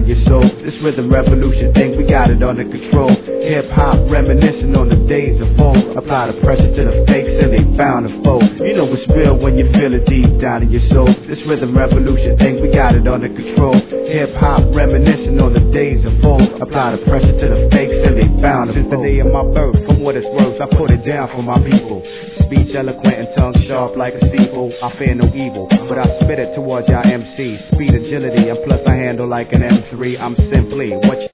in your soul. This rhythm revolution thing, we got it under control. Hip hop reminiscing on the days of old. Apply the pressure to the fakes and they bound to fold. You know it's real when you feel it deep down in your soul. This rhythm revolution thing, we got it under control. Hip hop reminiscing on the days of old. Apply the pressure to the fakes and they bound to fold. Since the day of my birth, from what it's worth, I put it down for my people. Speech eloquent and tongue sharp like a steeple. I fear no evil, but I spit it towards y'all MCs. Speed, agility, and plus I handle like an M3. I'm simply what you